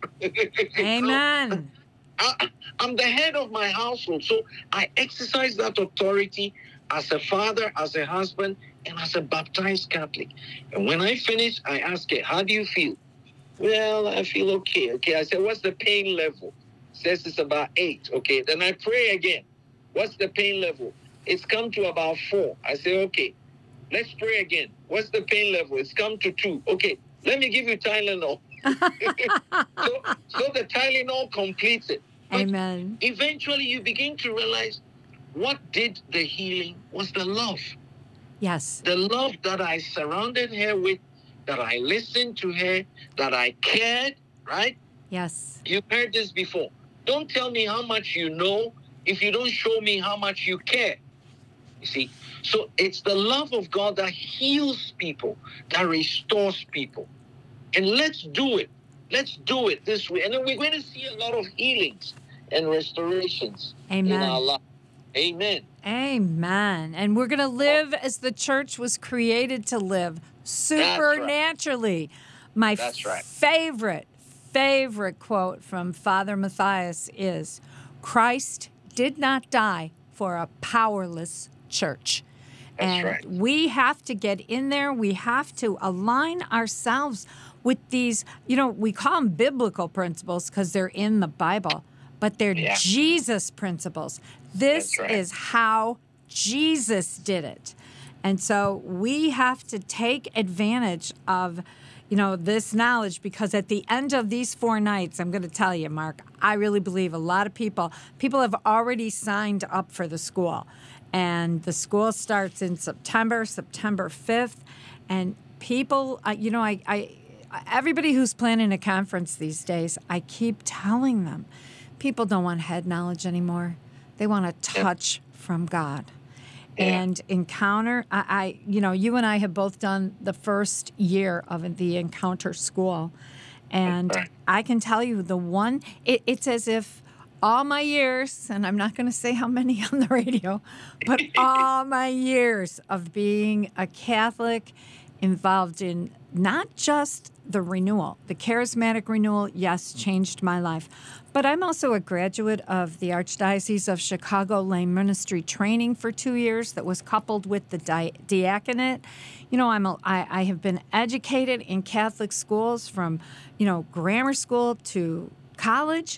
Amen. So, I, I'm the head of my household. So I exercise that authority as a father, as a husband, and as a baptized Catholic. And when I finish, I ask her, how do you feel? Well, I feel okay. Okay, I said, what's the pain level? Says it's about eight. Okay, then I pray again. What's the pain level? It's come to about four. I say, okay, let's pray again. What's the pain level? It's come to two. Okay, let me give you Tylenol. so, so the Tylenol completes it. But Amen. Eventually, you begin to realize what did the healing was the love. Yes. The love that I surrounded her with, that I listened to her, that I cared, right? Yes. You've heard this before. Don't tell me how much you know if you don't show me how much you care. You see? So it's the love of God that heals people, that restores people. And let's do it. Let's do it this way. And then we're going to see a lot of healings and restorations Amen. in our life. Amen. Amen. And we're going to live as the church was created to live, supernaturally. That's right. My That's right. favorite, favorite quote from Father Matthias is, Christ did not die for a powerless church. That's and right. we have to get in there. We have to align ourselves with these, you know, we call them biblical principles because they're in the Bible, but they're Yeah. Jesus principles. This That's right. is how Jesus did it. And so we have to take advantage of, you know, this knowledge, because at the end of these four nights, I'm going to tell you, Mark, I really believe a lot of people, people have already signed up for the school. And the school starts in September, September fifth. And people, uh, you know, I, I, everybody who's planning a conference these days, I keep telling them, people don't want head knowledge anymore. They want a touch from God. And Encounter, I, I, you know, you and I have both done the first year of the Encounter School. And I can tell you the one, it, it's as if all my years, and I'm not going to say how many on the radio, but all my years of being a Catholic involved in not just the renewal, the charismatic renewal, yes, changed my life. But I'm also a graduate of the Archdiocese of Chicago lay ministry training for two years that was coupled with the di- diaconate. You know, I'm a, I, I have been educated in Catholic schools from, you know, grammar school to college.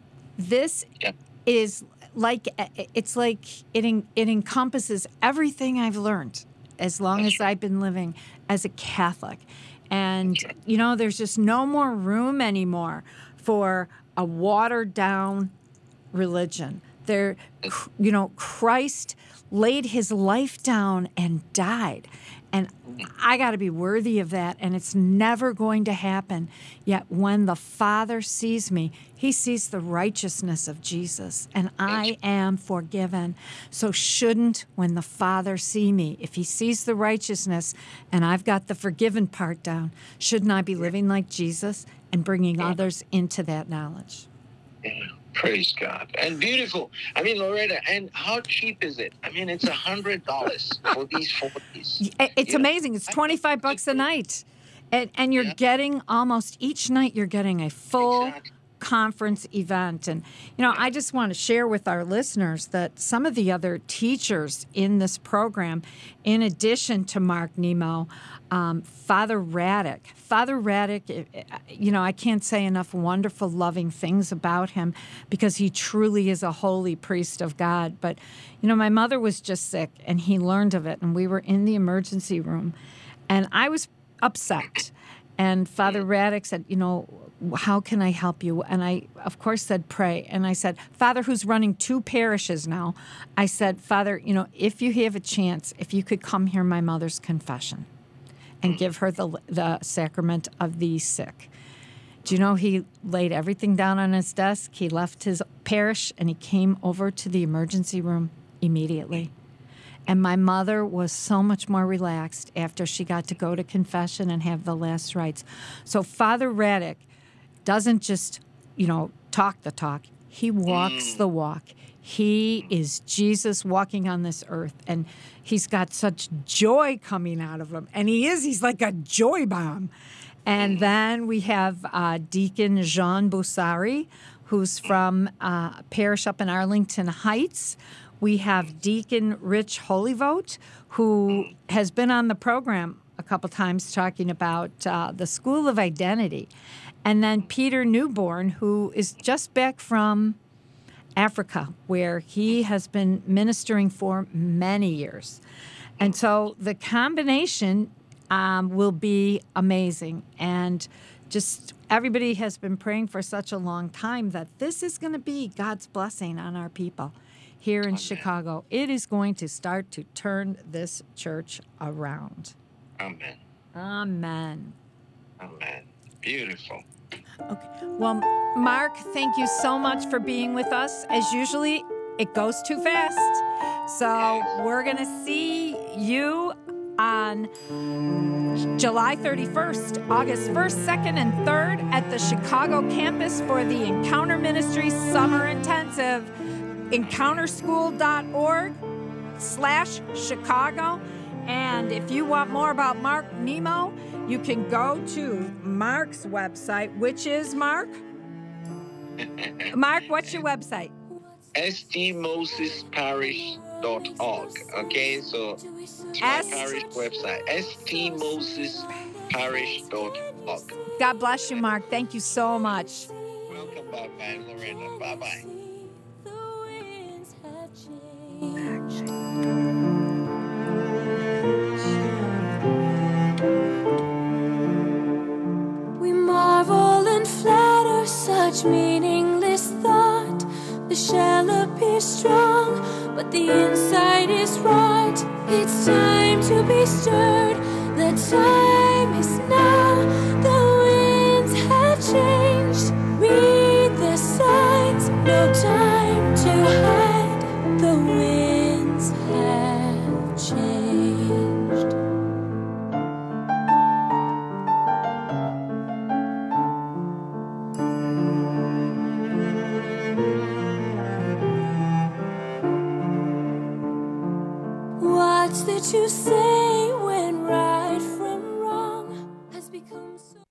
This yep. is like, it's like it, en- it encompasses everything I've learned as long as I've been living as a Catholic. And, you know, there's just no more room anymore for a watered-down religion. There, you know, Christ laid his life down and died. And I got to be worthy of that, and it's never going to happen. Yet when the Father sees me, he sees the righteousness of Jesus, and I am forgiven. So shouldn't, when the Father see me, if he sees the righteousness and I've got the forgiven part down, shouldn't I be living like Jesus and bringing others into that knowledge? Yeah. Praise God. And beautiful. I mean, Loretta, and how cheap is it? I mean, it's one hundred dollars for these forties. It's you amazing. Know? It's twenty-five bucks a night. And, and you're yeah. getting almost each night, you're getting a full exactly. conference event. And, you know, yeah. I just want to share with our listeners that some of the other teachers in this program, in addition to Mark Nemo, um, Father Radek. Father Radek, you know, I can't say enough wonderful, loving things about him because he truly is a holy priest of God. But, you know, my mother was just sick, and he learned of it, and we were in the emergency room, and I was upset. And Father Radek said, you know, how can I help you? And I, of course, said, pray. And I said, Father, who's running two parishes now, I said, Father, you know, if you have a chance, if you could come hear my mother's confession and give her the the sacrament of the sick. Do you know he laid everything down on his desk? He left his parish, and he came over to the emergency room immediately. And my mother was so much more relaxed after she got to go to confession and have the last rites. So Father Radek doesn't just, you know, talk the talk. He walks the walk. He is Jesus walking on this earth, and he's got such joy coming out of him. And he is, he's like a joy bomb. And then we have uh, Deacon Jean Boussari, who's from uh, a parish up in Arlington Heights. We have Deacon Rich Holyvote, who has been on the program a couple times talking about uh, the School of Identity. And then Peter Newborn, who is just back from Africa, where he has been ministering for many years. And so the combination um, will be amazing. And just everybody has been praying for such a long time that this is going to be God's blessing on our people here in Amen. Chicago. It is going to start to turn this church around. Amen. Amen. Amen. Beautiful. Okay. Well, Mark, thank you so much for being with us. As usually, it goes too fast. So yes. We're going to see you on July thirty-first, August first, second, and third at the Chicago campus for the Encounter Ministries Summer Intensive. encounterschool.org slash Chicago. And if you want more about Mark Nemo, you can go to Mark's website, which is, Mark? Mark, what's your website? s t moses parish dot org. Okay, so it's my S- parish website, s t moses parish dot org. God bless you, Mark. Thank you so much. Welcome back, man, Lorena. Bye-bye. each meaningless thought. The shell appears strong, but the inside is right. It's time to be stirred. The time is now. The winds have changed. Read the signs. No time to hide. The winds have changed. What's there to say when right from wrong has become so